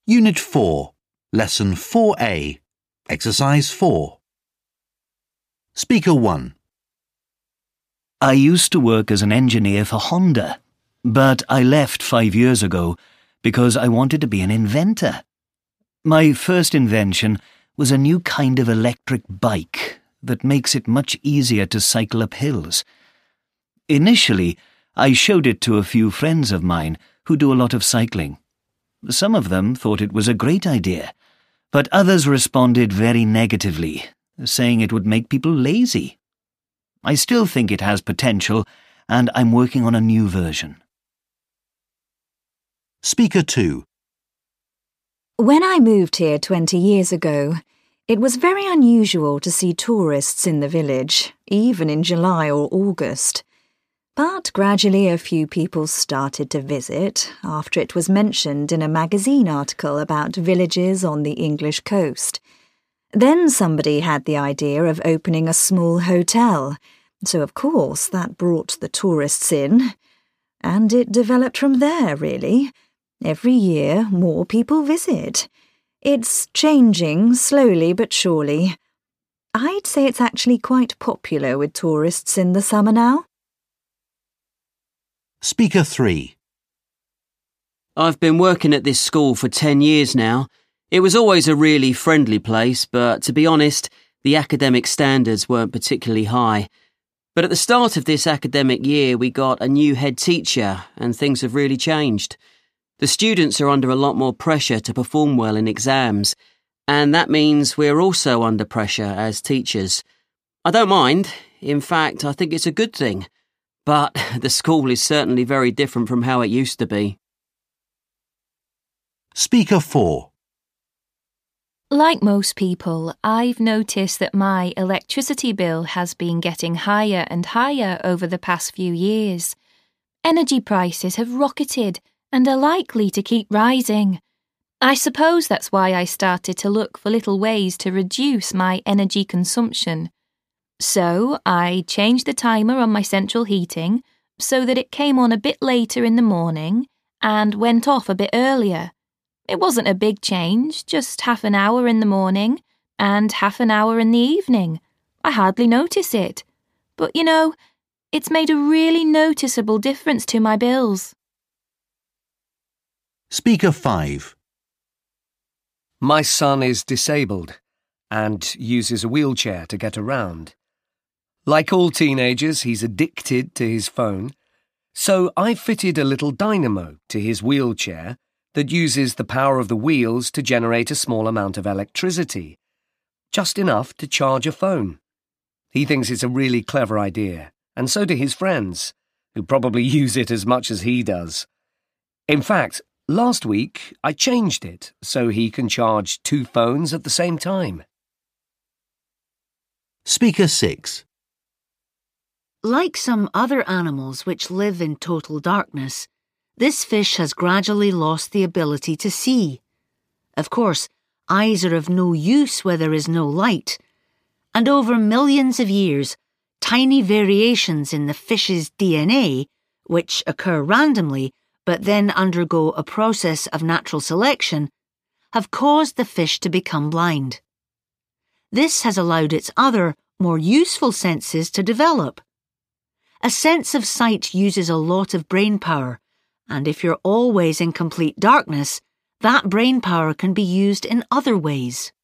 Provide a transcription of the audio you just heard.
Unit 4, Lesson 4A, Exercise 4. Speaker 1. I used to work as an engineer for Honda, but I left 5 years ago because I wanted to be an inventor. My first invention was a new kind of electric bike that makes it much easier to cycle up hills. Initially, I showed it to a few friends of mine who do a lot of cycling. Some of them thought it was a great idea, but others responded very negatively, saying it would make people lazy. I still think it has potential, and I'm working on a new version. Speaker 2. When I moved here 20 years ago, it was very unusual to see tourists in the village, even in July or August. But gradually a few people started to visit after it was mentioned in a magazine article about villages on the English coast. Then somebody had the idea of opening a small hotel, so of course that brought the tourists in. And it developed from there, really. Every year more people visit. It's changing slowly but surely. I'd say it's actually quite popular with tourists in the summer now. Speaker 3. I've been working at this school for 10 years now. It was always a really friendly place, but to be honest, the academic standards weren't particularly high. But at the start of this academic year, we got a new head teacher, and things have really changed. The students are under a lot more pressure to perform well in exams, and that means we're also under pressure as teachers. I don't mind. In fact, I think it's a good thing. But the school is certainly very different from how it used to be. Speaker 4. Like most people, I've noticed that my electricity bill has been getting higher and higher over the past few years. Energy prices have rocketed and are likely to keep rising. I suppose that's why I started to look for little ways to reduce my energy consumption. So I changed the timer on my central heating so that it came on a bit later in the morning and went off a bit earlier. It wasn't a big change, just half an hour in the morning and half an hour in the evening. I hardly notice it. But, it's made a really noticeable difference to my bills. Speaker 5. My son is disabled and uses a wheelchair to get around. Like all teenagers, he's addicted to his phone, so I fitted a little dynamo to his wheelchair that uses the power of the wheels to generate a small amount of electricity, just enough to charge a phone. He thinks it's a really clever idea, and so do his friends, who probably use it as much as he does. In fact, last week I changed it so he can charge 2 phones at the same time. Speaker 6. Like some other animals which live in total darkness, this fish has gradually lost the ability to see. Of course, eyes are of no use where there is no light, and over millions of years, tiny variations in the fish's DNA, which occur randomly but then undergo a process of natural selection, have caused the fish to become blind. This has allowed its other, more useful senses to develop. A sense of sight uses a lot of brain power, and if you're always in complete darkness, that brain power can be used in other ways.